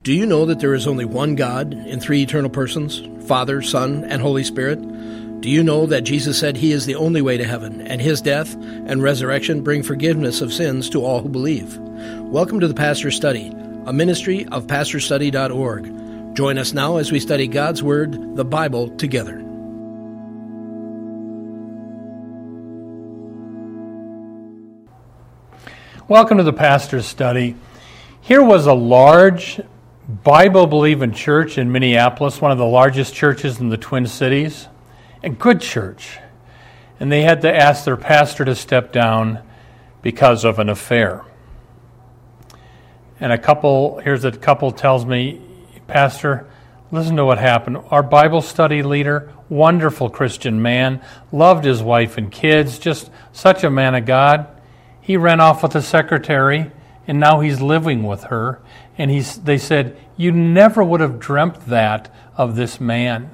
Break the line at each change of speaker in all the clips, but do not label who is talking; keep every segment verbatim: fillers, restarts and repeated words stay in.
Do you know that there is only one God in three eternal persons, Father, Son, and Holy Spirit? Do you know that Jesus said he is the only way to heaven, and his death and resurrection bring forgiveness of sins to all who believe? Welcome to the Pastor's Study, a ministry of pastor study dot org. Join us now as we study God's Word, the Bible, together.
Welcome to the Pastor's Study. Here was a large Bible-believing church in Minneapolis, one of the largest churches in the Twin Cities, a good church. And they had to ask their pastor to step down because of an affair. And a couple, here's a couple tells me, Pastor, listen to what happened. Our Bible study leader, wonderful Christian man, loved his wife and kids, just such a man of God. He ran off with the secretary, and now he's living with her. And he's, they said, you never would have dreamt that of this man.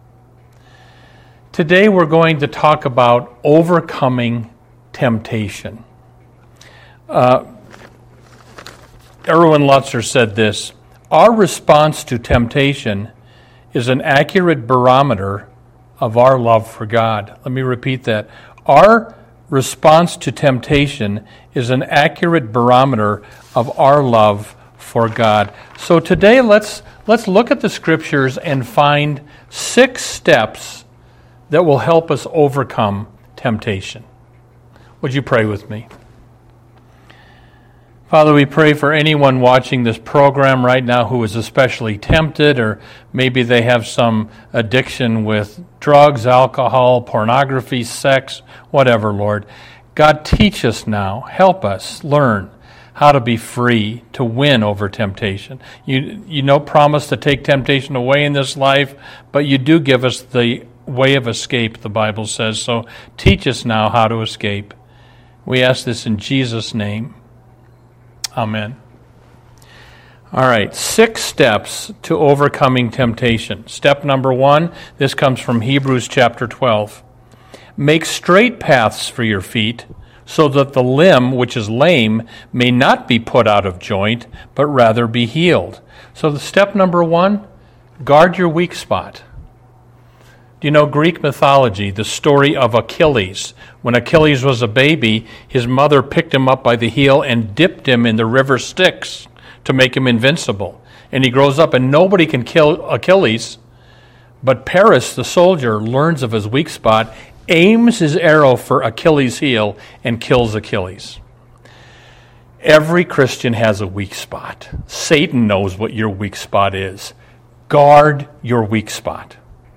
Today we're going to talk about overcoming temptation. Uh, Erwin Lutzer said this, our response to temptation is an accurate barometer of our love for God. Let me repeat that. Our response to temptation is an accurate barometer of our love for God. So today let's let's look at the scriptures and find six steps that will help us overcome temptation. Would you pray with me? Father, we pray for anyone watching this program right now who is especially tempted, or maybe they have some addiction with drugs, alcohol, pornography, sex, whatever, Lord. God, teach us now. Help us learn how to be free, to win over temptation. You, you don't promise to take temptation away in this life, but you do give us the way of escape, the Bible says. So teach us now how to escape. We ask this in Jesus' name. Amen. All right, six steps to overcoming temptation. Step number one, this comes from Hebrews chapter twelve. Make straight paths for your feet, so that the limb which is lame may not be put out of joint, but rather be healed. So the step number one, guard your weak spot. Do you know Greek mythology, the story of Achilles? When Achilles was a baby, his mother picked him up by the heel and dipped him in the river Styx to make him invincible. And he grows up and nobody can kill Achilles, but Paris, the soldier, learns of his weak spot, aims his arrow for Achilles' heel, and kills Achilles. Every Christian has a weak spot. Satan knows what your weak spot is. Guard your weak spot.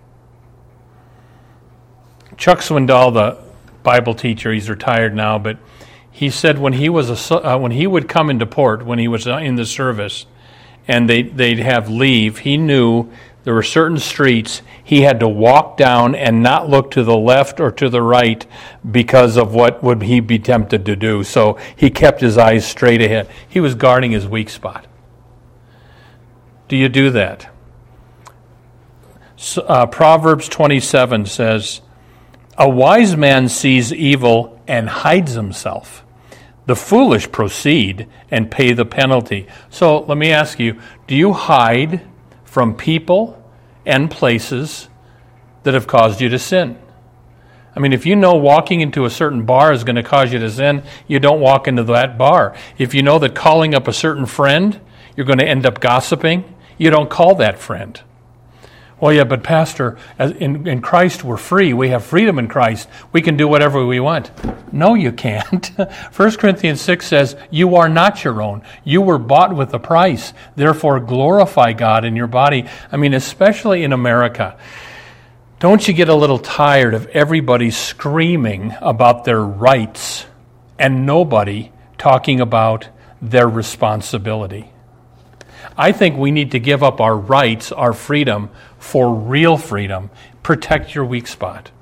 Chuck Swindoll, the Bible teacher, he's retired now, but he said when he was a, uh, when he would come into port, when he was in the service, and they, they'd have leave, he knew there were certain streets he had to walk down and not look to the left or to the right because of what would he be tempted to do. So he kept his eyes straight ahead. He was guarding his weak spot. Do you do that? So, uh, Proverbs twenty-seven says, a wise man sees evil and hides himself. The foolish proceed and pay the penalty. So let me ask you, do you hide from people and places that have caused you to sin? I mean, if you know walking into a certain bar is going to cause you to sin, you don't walk into that bar. If you know that calling up a certain friend, you're going to end up gossiping, you don't call that friend. Well, yeah, but Pastor, as in, in Christ we're free. We have freedom in Christ. We can do whatever we want. No, you can't. First Corinthians six says, you are not your own. You were bought with a price. Therefore, glorify God in your body. I mean, especially in America. Don't you get a little tired of everybody screaming about their rights and nobody talking about their responsibility? I think we need to give up our rights, our freedom, for real freedom. Protect your weak spot.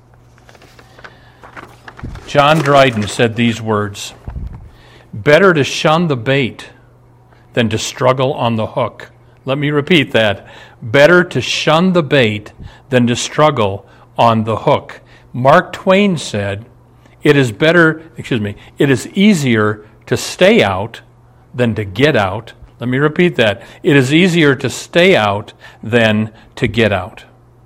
John Dryden said these words, better to shun the bait than to struggle on the hook. Let me repeat that. Better to shun the bait than to struggle on the hook. Mark Twain said, it is better, excuse me, it is easier to stay out than to get out Let me repeat that. It is easier to stay out than to get out.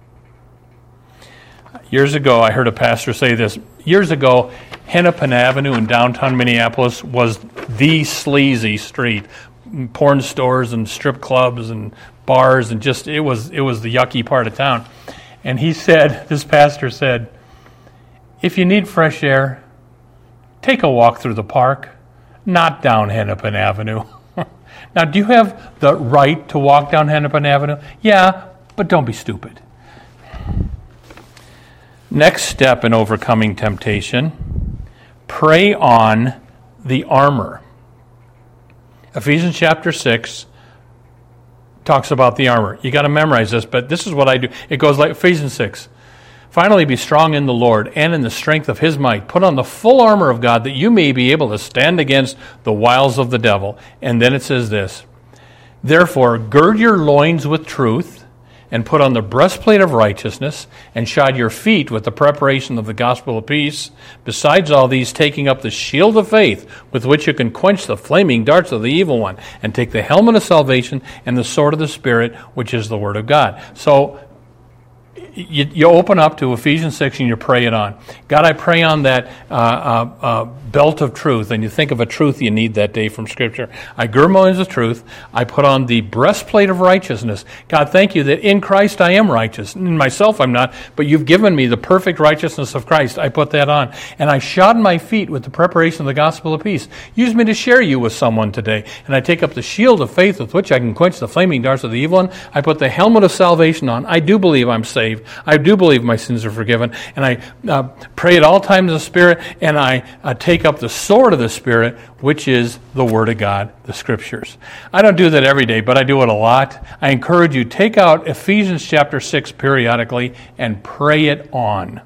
Years ago, I heard a pastor say this. Years ago, Hennepin Avenue in downtown Minneapolis was the sleazy street. Porn stores and strip clubs and bars, and just, it was it was the yucky part of town. And he said, this pastor said, if you need fresh air, take a walk through the park, not down Hennepin Avenue. Now, do you have the right to walk down Hennepin Avenue? Yeah, but don't be stupid. Next step in overcoming temptation, pray on the armor. Ephesians chapter six talks about the armor. You got to memorize this, but this is what I do. It goes like Ephesians six. Finally, be strong in the Lord and in the strength of his might. Put on the full armor of God that you may be able to stand against the wiles of the devil. And then it says this, therefore, gird your loins with truth and put on the breastplate of righteousness and shod your feet with the preparation of the gospel of peace. Besides all these, taking up the shield of faith with which you can quench the flaming darts of the evil one, and take the helmet of salvation and the sword of the Spirit, which is the word of God. So You, you open up to Ephesians six and you pray it on. God, I pray on that uh, uh, uh, belt of truth, and you think of a truth you need that day from Scripture. I gird my loins with truth. I put on the breastplate of righteousness. God, thank you that in Christ I am righteous. In myself I'm not, but you've given me the perfect righteousness of Christ. I put that on. And I shod my feet with the preparation of the gospel of peace. Use me to share you with someone today. And I take up the shield of faith with which I can quench the flaming darts of the evil one. I put the helmet of salvation on. I do believe I'm saved. I do believe my sins are forgiven, and I uh, pray at all times in the Spirit, and I uh, take up the sword of the Spirit, which is the Word of God, the Scriptures. I don't do that every day, but I do it a lot. I encourage you, take out Ephesians chapter six periodically and pray it on.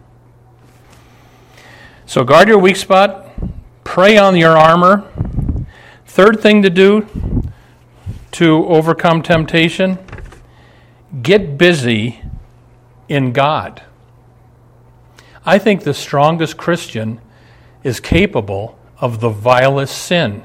So guard your weak spot, pray on your armor. Third thing to do to overcome temptation, get busy in God. I think the strongest Christian is capable of the vilest sin.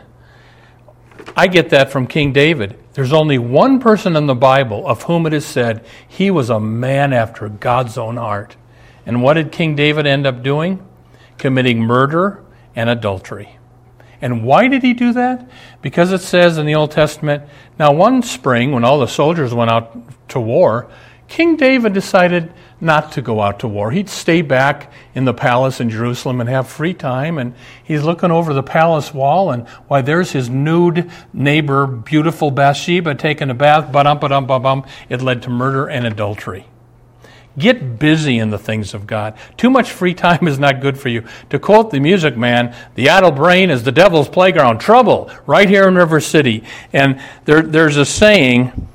I get that from King David. There's only one person in the Bible of whom it is said he was a man after God's own heart. And what did King David end up doing? Committing murder and adultery. And why did he do that? Because it says in the Old Testament, now one spring when all the soldiers went out to war, King David decided not to go out to war. He'd stay back in the palace in Jerusalem and have free time, and he's looking over the palace wall, and why, there's his nude neighbor, beautiful Bathsheba, taking a bath, ba-dum-ba-dum-ba-bum. It led to murder and adultery. Get busy in the things of God. Too much free time is not good for you. To quote the Music Man, the idle brain is the devil's playground. Trouble right here in River City. And there, there's a saying,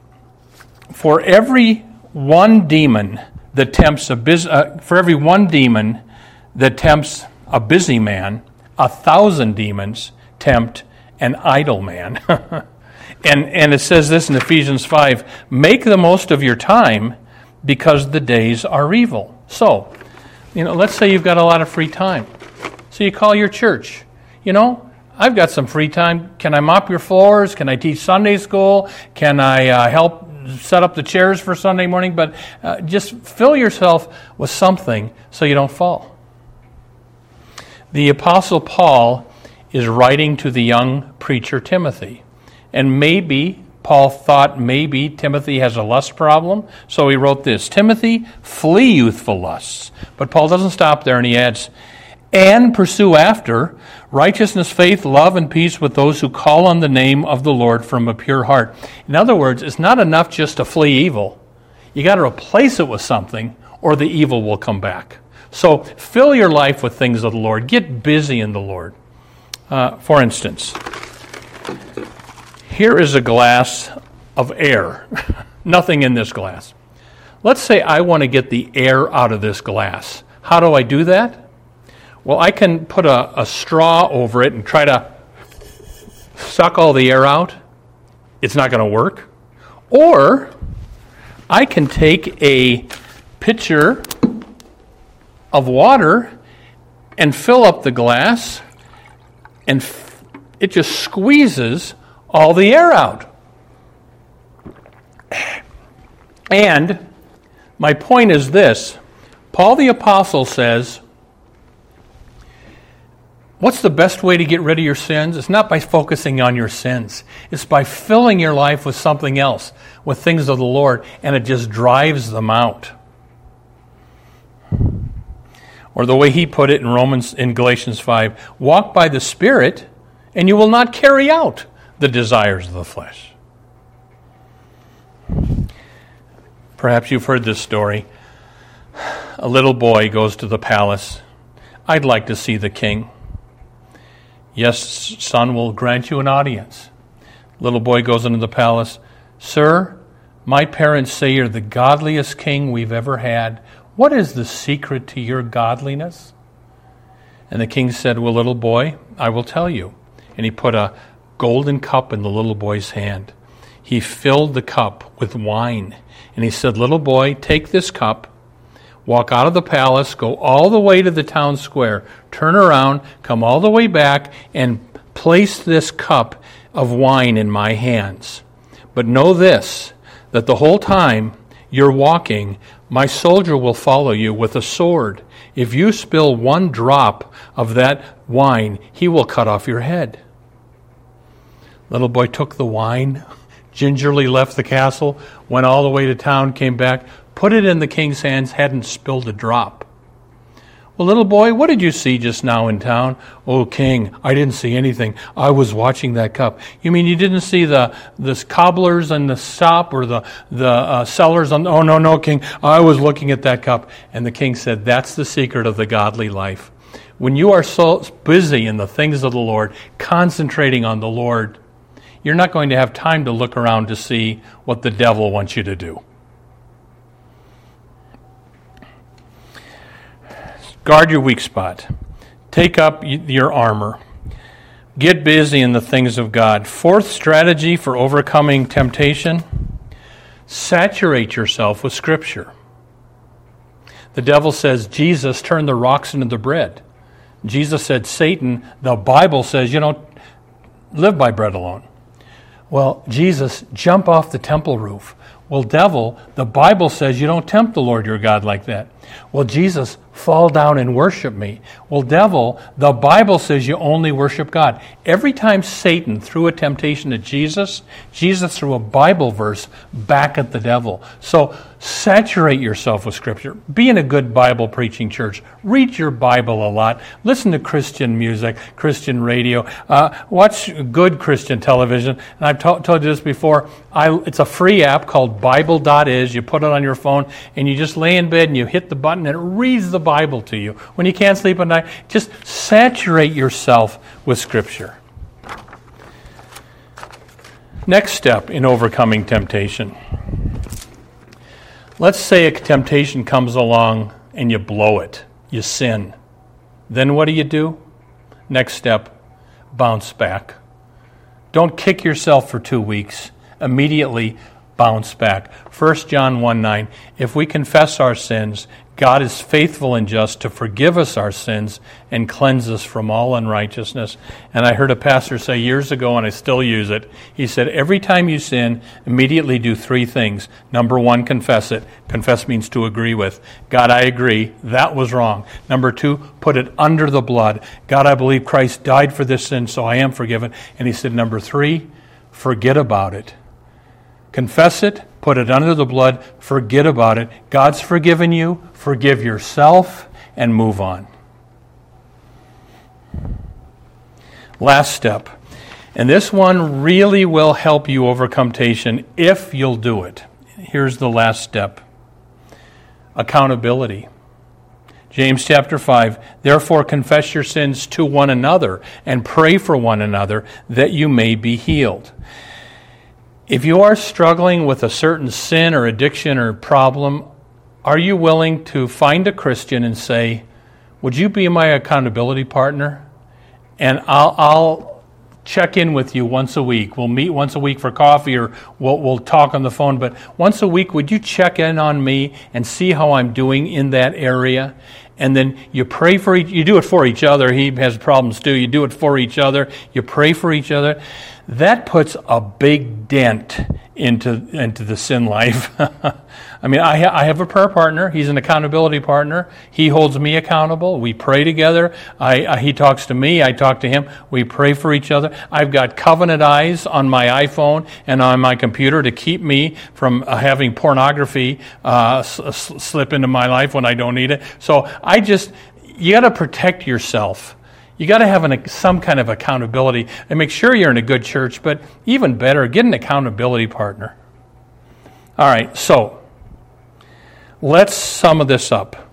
for every one demon that tempts a bus- uh, for every one demon that tempts a busy man, a thousand demons tempt an idle man. and and it says this in Ephesians five, make the most of your time because the days are evil. So, you know, let's say you've got a lot of free time. So you call your church. You know, I've got some free time. Can I mop your floors? Can I teach Sunday school? Can I uh, help set up the chairs for Sunday morning? But uh, just fill yourself with something so you don't fall. The Apostle Paul is writing to the young preacher Timothy. And maybe Paul thought maybe Timothy has a lust problem, so he wrote this, Timothy, flee youthful lusts. But Paul doesn't stop there, and he adds, and pursue after righteousness, faith, love, and peace with those who call on the name of the Lord from a pure heart. In other words, it's not enough just to flee evil. You got to replace it with something, or the evil will come back. So fill your life with things of the Lord. Get busy in the Lord. Uh, for instance, here is a glass of air. Nothing in this glass. Let's say I want to get the air out of this glass. How do I do that? Well, I can put a, a straw over it and try to suck all the air out. It's not going to work. Or I can take a pitcher of water and fill up the glass, and f- it just squeezes all the air out. And my point is this. Paul the Apostle says, what's the best way to get rid of your sins? It's not by focusing on your sins. It's by filling your life with something else, with things of the Lord, and it just drives them out. Or the way he put it in Romans, in Galatians five, walk by the Spirit, and you will not carry out the desires of the flesh. Perhaps you've heard this story. A little boy goes to the palace. I'd like to see the king. Yes, son, will grant you an audience. Little boy goes into the palace. Sir, my parents say you're the godliest king we've ever had. What is the secret to your godliness? And the king said, well, little boy, I will tell you. And he put a golden cup in the little boy's hand. He filled the cup with wine. And he said, little boy, take this cup, walk out of the palace, go all the way to the town square, turn around, come all the way back, and place this cup of wine in my hands. But know this, that the whole time you're walking, my soldier will follow you with a sword. If you spill one drop of that wine, he will cut off your head. Little boy took the wine, gingerly left the castle, went all the way to town, came back, put it in the king's hands, hadn't spilled a drop. Well, little boy, what did you see just now in town? Oh, king, I didn't see anything. I was watching that cup. You mean you didn't see the the cobblers in the shop or the, the uh, sellers? On, oh, no, no, king, I was looking at that cup. And the king said, that's the secret of the godly life. When you are so busy in the things of the Lord, concentrating on the Lord, you're not going to have time to look around to see what the devil wants you to do. Guard your weak spot. Take up your armor. Get busy in the things of God. Fourth strategy for overcoming temptation, saturate yourself with Scripture. The devil says, Jesus turned the rocks into the bread. Jesus said, Satan, the Bible says you don't live by bread alone. Well, Jesus, jump off the temple roof. Well, devil, the Bible says you don't tempt the Lord your God like that. Well, Jesus, fall down and worship me. Well, devil, the Bible says you only worship God. Every time Satan threw a temptation at Jesus, Jesus threw a Bible verse back at the devil. So saturate yourself with Scripture. Be in a good Bible preaching church. Read your Bible a lot. Listen to Christian music, Christian radio. Uh, watch good Christian television. And I've to- told you this before. I, it's a free app called Bible dot is. You put it on your phone and you just lay in bed and you hit the button and it reads the Bible to you. When you can't sleep at night, just saturate yourself with Scripture. Next step in overcoming temptation. Let's say a temptation comes along and you blow it. You sin. Then what do you do? Next step, bounce back. Don't kick yourself for two weeks. Immediately bounce back. First John one nine, if we confess our sins, God is faithful and just to forgive us our sins and cleanse us from all unrighteousness. And I heard a pastor say years ago, and I still use it, he said, every time you sin, immediately do three things. Number one, confess it. Confess means to agree with. God, I agree. That was wrong. Number two, put it under the blood. God, I believe Christ died for this sin, so I am forgiven. And he said, number three, forget about it. Confess it, put it under the blood, forget about it. God's forgiven you, forgive yourself, and move on. Last step. And this one really will help you overcome temptation if you'll do it. Here's the last step. Accountability. James chapter five, therefore confess your sins to one another and pray for one another that you may be healed. If you are struggling with a certain sin or addiction or problem, are you willing to find a Christian and say, would you be my accountability partner? And I'll, I'll check in with you once a week. We'll meet once a week for coffee, or we'll, we'll talk on the phone. But once a week, would you check in on me and see how I'm doing in that area? And then you pray for each, you do it for each other. He has problems too. You do it for each other. You pray for each other. That puts a big dent into into the sin life. I mean, I, ha- I have a prayer partner. He's an accountability partner. He holds me accountable. We pray together. I, uh, he talks to me. I talk to him. We pray for each other. I've got covenant eyes on my iPhone and on my computer to keep me from uh, having pornography uh, s- s- slip into my life when I don't need it. So I just, you got to protect yourself. You got to have an, some kind of accountability and make sure you're in a good church, but even better, get an accountability partner. All right, so let's sum this up.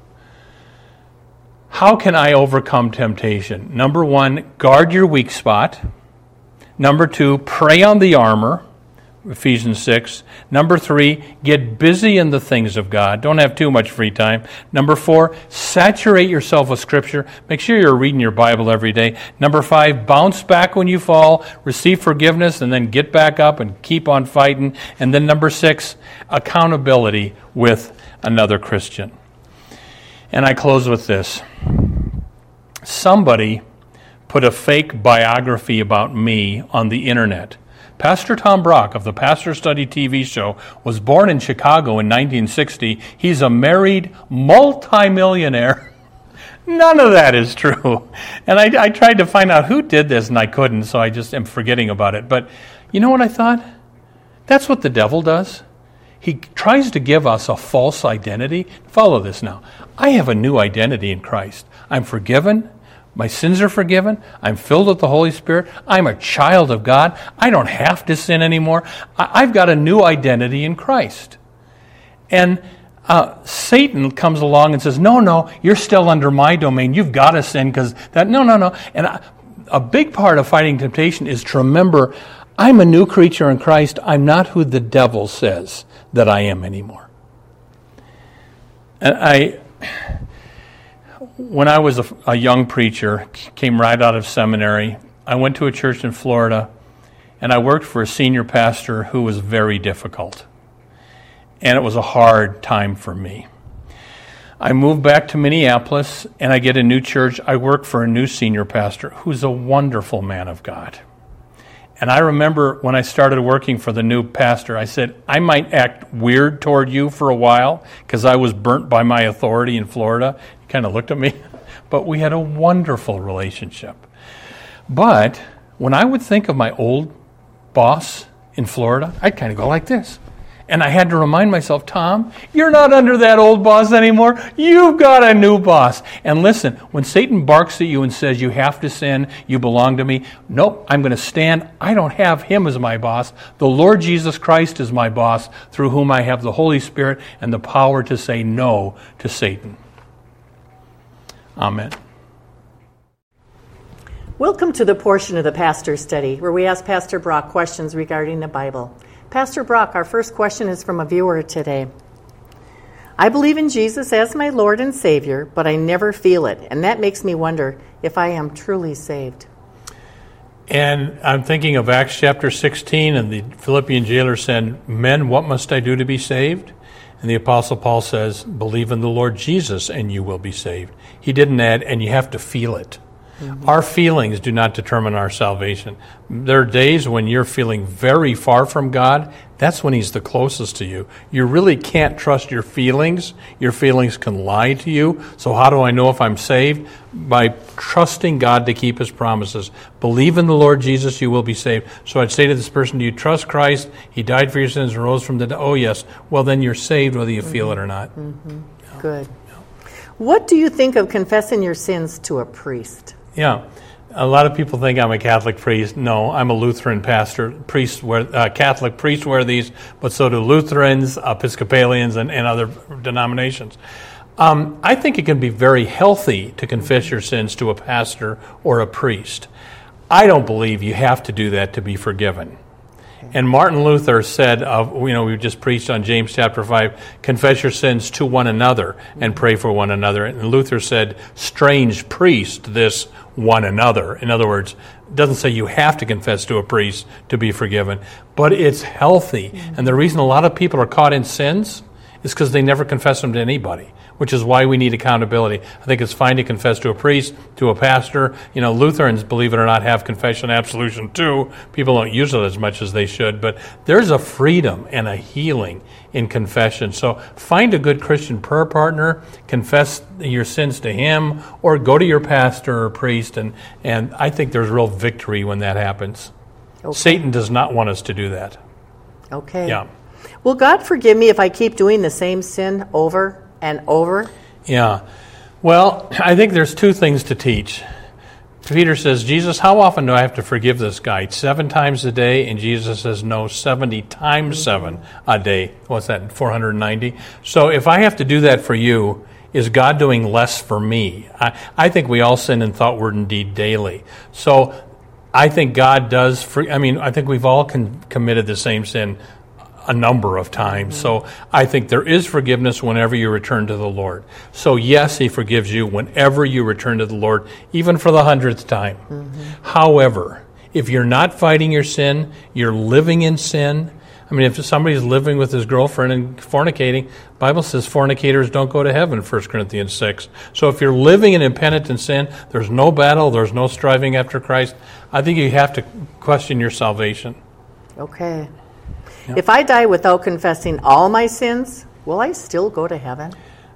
How can I overcome temptation? Number one, guard your weak spot. Number two, pray on the armor. Ephesians six. Number three, get busy in the things of God. Don't have too much free time. Number four, saturate yourself with Scripture. Make sure you're reading your Bible every day. Number five, bounce back when you fall, receive forgiveness, and then get back up and keep on fighting. And then number six, accountability with another Christian. And I close with this. Somebody put a fake biography about me on the internet. Pastor Tom Brock of the Pastor Study T V show was born in Chicago in nineteen sixty. He's a married multimillionaire. None of that is true. And I, I tried to find out who did this, and I couldn't, so I just am forgetting about it. But you know what I thought? That's what the devil does. He tries to give us a false identity. Follow this now. I have a new identity in Christ. I'm forgiven. My sins are forgiven. I'm filled with the Holy Spirit. I'm a child of God. I don't have to sin anymore. I've got a new identity in Christ. And uh, Satan comes along and says, no, no, you're still under my domain. You've got to sin because that, no, no, no. And I, a big part of fighting temptation is to remember, I'm a new creature in Christ. I'm not who the devil says that I am anymore. And I... When I was a, a young preacher, came right out of seminary, I went to a church in Florida, and I worked for a senior pastor who was very difficult. And it was a hard time for me. I moved back to Minneapolis, and I get a new church. I work for a new senior pastor who's a wonderful man of God. And I remember when I started working for the new pastor, I said, I might act weird toward you for a while because I was burnt by my authority in Florida. He kind of looked at me. But we had a wonderful relationship. But when I would think of my old boss in Florida, I'd kind of go like this. And I had to remind myself, Tom, you're not under that old boss anymore. You've got a new boss. And listen, when Satan barks at you and says you have to sin, you belong to me, nope, I'm going to stand. I don't have him as my boss. The Lord Jesus Christ is my boss, through whom I have the Holy Spirit and the power to say no to Satan. Amen.
Welcome to the portion of the Pastor Study where we ask Pastor Brock questions regarding the Bible. Pastor Brock, our first question is from a viewer today. I believe in Jesus as my Lord and Savior, but I never feel it, and that makes me wonder if I am truly saved.
And I'm thinking of Acts chapter sixteen, and the Philippian jailer said, men, what must I do to be saved? And the Apostle Paul says, believe in the Lord Jesus, and you will be saved. He didn't add, and you have to feel it. Mm-hmm. Our feelings do not determine our salvation. There are days when you're feeling very far from God. That's when He's the closest to you. You really can't trust your feelings. Your feelings can lie to you. So how do I know if I'm saved? By trusting God to keep His promises. Believe in the Lord Jesus, you will be saved. So I'd say to this person, do you trust Christ? He died for your sins and rose from the dead. Oh, yes. Well, then you're saved whether you mm-hmm. feel it or not.
Mm-hmm. Yeah. Good. Yeah. What do you think of confessing your sins to a priest?
Yeah, a lot of people think I'm a Catholic priest. No, I'm a Lutheran pastor. Priests wear, uh, Catholic priests wear these, but so do Lutherans, Episcopalians, and, and other denominations. Um, I think it can be very healthy to confess your sins to a pastor or a priest. I don't believe you have to do that to be forgiven. And Martin Luther said, of, you know, we just preached on James chapter five, confess your sins to one another and pray for one another. And Luther said, strange priest, this one another. In other words, it doesn't say you have to confess to a priest to be forgiven, but it's healthy. Mm-hmm. And the reason a lot of people are caught in sins is because they never confess them to anybody, which is why we need accountability. I think it's fine to confess to a priest, to a pastor. You know, Lutherans, believe it or not, have confession absolution too. People don't use it as much as they should, but there's a freedom and a healing in confession. So find a good Christian prayer partner, confess your sins to him, or go to your pastor or priest, and, and I think there's real victory when that happens. Okay. Satan does not want us to do that.
Okay.
Yeah.
Will God forgive me if I keep doing the same sin over and over?
Yeah. Well, I think there's two things to teach. Peter says, Jesus, how often do I have to forgive this guy? Seven times a day? And Jesus says, no, seventy times mm-hmm. seven a day. What's that, four hundred ninety? So if I have to do that for you, is God doing less for me? I, I think we all sin in thought, word, and deed daily. So I think God does, for, I mean, I think we've all con- committed the same sin a number of times. Mm-hmm. So I think there is forgiveness whenever you return to the Lord. So yes, he forgives you whenever you return to the Lord, even for the hundredth time. Mm-hmm. However, if you're not fighting your sin, you're living in sin. I mean, if somebody's living with his girlfriend and fornicating, the Bible says fornicators don't go to heaven, First Corinthians six. So if you're living in impenitent sin, there's no battle, there's no striving after Christ, I think you have to question your salvation.
Okay. If I die without confessing all my sins, will I still go to heaven?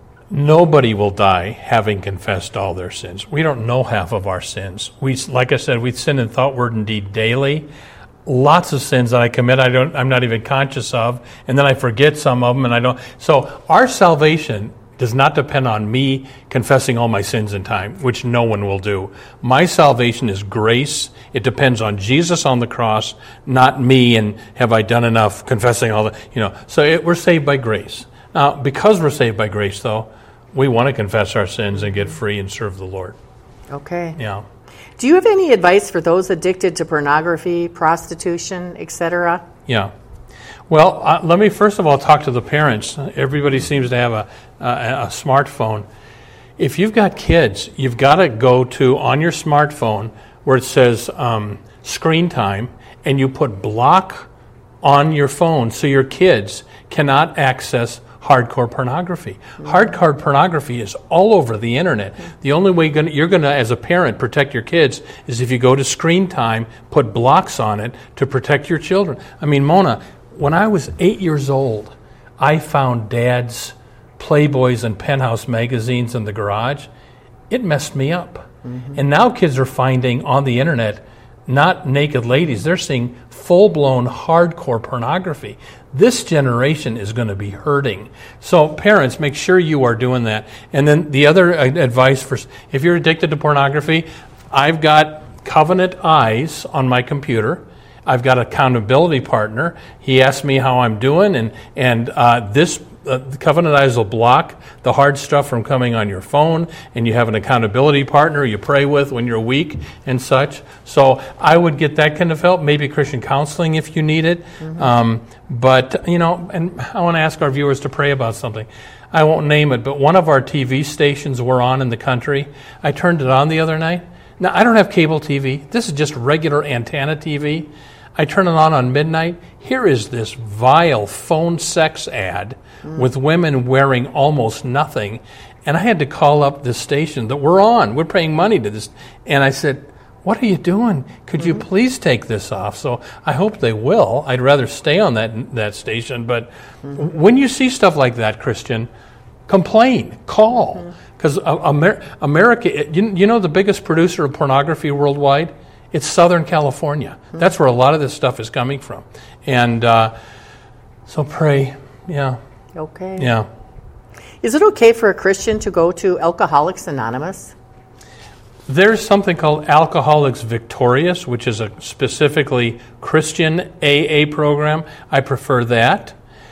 Nobody will die having confessed all their sins. We don't know half of our sins. We, like I said, we sin in thought, word, and deed daily. Lots of sins that I commit, I don't, I'm not even conscious of, and then I forget some of them, and I don't. So our salvation does not depend on me confessing all my sins in time, which no one will do. My salvation is grace. It depends on Jesus on the cross, not me, and have I done enough confessing all the, you know. So it, we're saved by grace. Now, because we're saved by grace, though, we want to confess our sins and get free and serve the Lord.
Okay.
Yeah.
Do you have any advice for those addicted to pornography, prostitution, et cetera?
Yeah. Well, uh, let me first of all talk to the parents. Everybody seems to have a, a, a smartphone. If you've got kids, you've got to go to, on your smartphone, where it says um, screen time, and you put block on your phone so your kids cannot access hardcore pornography. Mm-hmm. Hardcore pornography is all over the internet. Mm-hmm. The only way you're going to, as a parent, protect your kids is if you go to screen time, put blocks on it to protect your children. I mean, Mona, when I was eight years old, I found Dad's Playboys and Penthouse magazines in the garage. It messed me up. Mm-hmm. And now kids are finding on the internet not naked ladies. They're seeing full-blown hardcore pornography. This generation is going to be hurting. So parents, make sure you are doing that. And then the other advice for, if you're addicted to pornography, I've got Covenant Eyes on my computer. I've got an accountability partner. He asks me how I'm doing, and and uh, this uh, Covenant Eyes will block the hard stuff from coming on your phone, and you have an accountability partner you pray with when you're weak and such. So I would get that kind of help, maybe Christian counseling if you need it. Mm-hmm. Um, but, you know, and I want to ask our viewers to pray about something. I won't name it, but one of our T V stations we're on in the country, I turned it on the other night. Now, I don't have cable T V. This is just regular antenna T V. I turn it on on midnight. Here is this vile phone sex ad mm. with women wearing almost nothing. And I had to call up this station that we're on. We're paying money to this. And I said, what are you doing? Could mm-hmm. you please take this off? So I hope they will. I'd rather stay on that that station. But mm-hmm. when you see stuff like that, Christian, complain, call. Because mm-hmm. Amer- America, you, you know the biggest producer of pornography worldwide? It's Southern California. Mm-hmm. That's where a lot of this stuff is coming from. And uh, so pray. Yeah.
Okay.
Yeah.
Is it okay for a Christian to go to Alcoholics Anonymous?
There's something called Alcoholics Victorious, which is a specifically Christian A A program. I prefer that.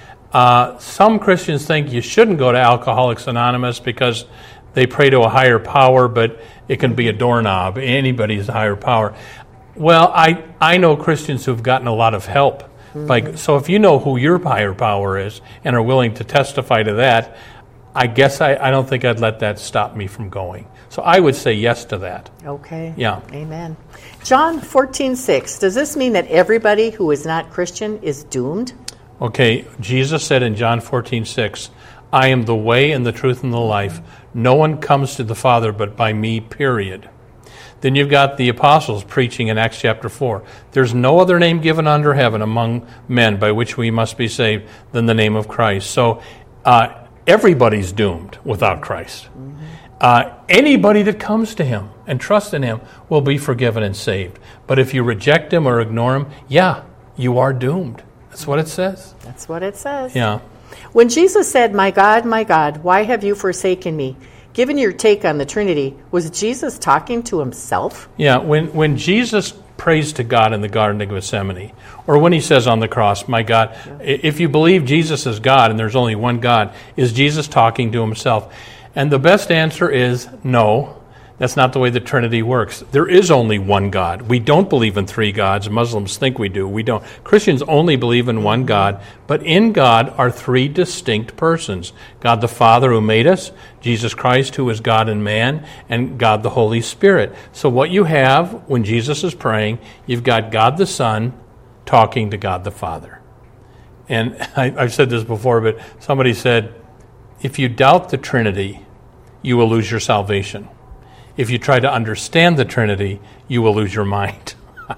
Uh, some Christians think you shouldn't go to Alcoholics Anonymous because they pray to a higher power, but it can be a doorknob. Anybody's a higher power. Well, I, I know Christians who've gotten a lot of help Mm-hmm. Like, so if you know who your higher power is and are willing to testify to that, I guess I, I don't think I'd let that stop me from going. So I would say yes to that.
Okay.
Yeah.
Amen. John fourteen six. Does this mean that everybody who is not Christian is doomed?
Okay. Jesus said in John fourteen six, I am the way and the truth and the life. No one comes to the Father but by me, period. Then you've got the apostles preaching in Acts chapter four. There's no other name given under heaven among men by which we must be saved than the name of Christ. So uh, everybody's doomed without Christ. Mm-hmm. Uh, anybody that comes to him and trusts in him will be forgiven and saved. But if you reject him or ignore him, yeah, you are doomed. That's what it says.
That's what it says.
Yeah.
When Jesus said, my God, my God, why have you forsaken me? Given your take on the Trinity, was Jesus talking to himself?
Yeah, when, when Jesus prays to God in the Garden of Gethsemane, or when he says on the cross, my God, yeah. if you believe Jesus is God and there's only one God, is Jesus talking to himself? And the best answer is no. That's not the way the Trinity works. There is only one God. We don't believe in three gods. Muslims think we do. We don't. Christians only believe in one God. But in God are three distinct persons. God the Father who made us, Jesus Christ who is God and man, and God the Holy Spirit. So what you have when Jesus is praying, you've got God the Son talking to God the Father. And I, I've said this before, but somebody said, if you doubt the Trinity, you will lose your salvation. If you try to understand the Trinity, you will lose your mind.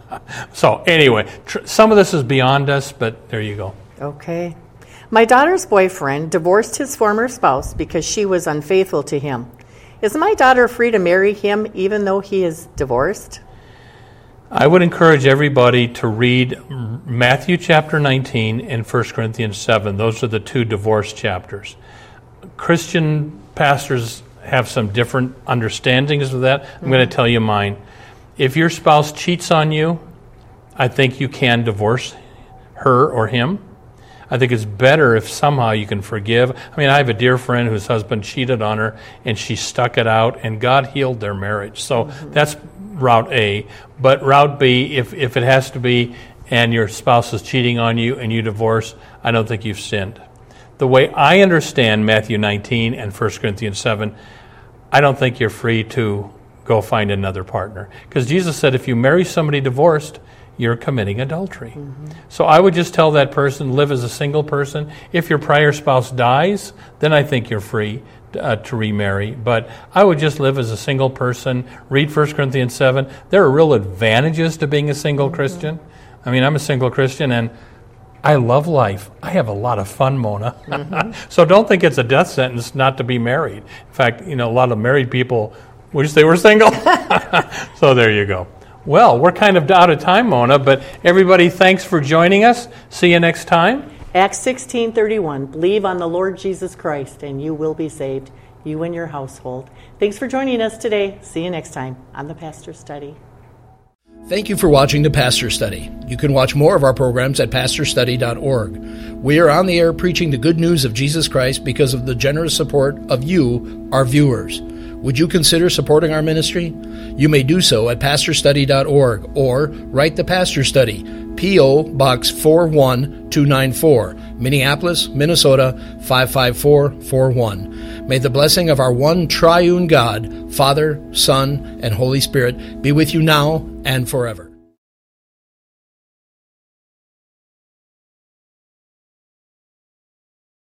So anyway, tr- some of this is beyond us, but there you go.
Okay. My daughter's boyfriend divorced his former spouse because she was unfaithful to him. Is my daughter free to marry him even though he is divorced?
I would encourage everybody to read Matthew chapter nineteen and First Corinthians seven. Those are the two divorce chapters. Christian pastors have some different understandings of that. I'm mm-hmm. going to tell you mine. If your spouse cheats on you, I think you can divorce her or him. I think it's better if somehow you can forgive. I mean, I have a dear friend whose husband cheated on her, and she stuck it out, and God healed their marriage. So mm-hmm. that's route A. But route B, if, if it has to be, and your spouse is cheating on you and you divorce, I don't think you've sinned. The way I understand Matthew nineteen and First Corinthians seven, I don't think you're free to go find another partner. Because Jesus said if you marry somebody divorced, you're committing adultery. Mm-hmm. So I would just tell that person, live as a single person. If your prior spouse dies, then I think you're free uh, to remarry. But I would just live as a single person. Read First Corinthians seven. There are real advantages to being a single mm-hmm. Christian. I mean, I'm a single Christian, and I love life. I have a lot of fun, Mona. Mm-hmm. So don't think it's a death sentence not to be married. In fact, you know, a lot of married people wish they were single. So there you go. Well, we're kind of out of time, Mona, but everybody, thanks for joining us. See you next time.
Acts sixteen thirty-one. Believe on the Lord Jesus Christ, and you will be saved, you and your household. Thanks for joining us today. See you next time on The Pastor Study.
Thank you for watching The Pastor Study. You can watch more of our programs at pastor study dot org. We are on the air preaching the good news of Jesus Christ because of the generous support of you, our viewers. Would you consider supporting our ministry? You may do so at pastor study dot org or write The Pastor Study, P O. Box four one two nine four, Minneapolis, Minnesota five five four four one. May the blessing of our one triune God, Father, Son, and Holy Spirit be with you now and forever.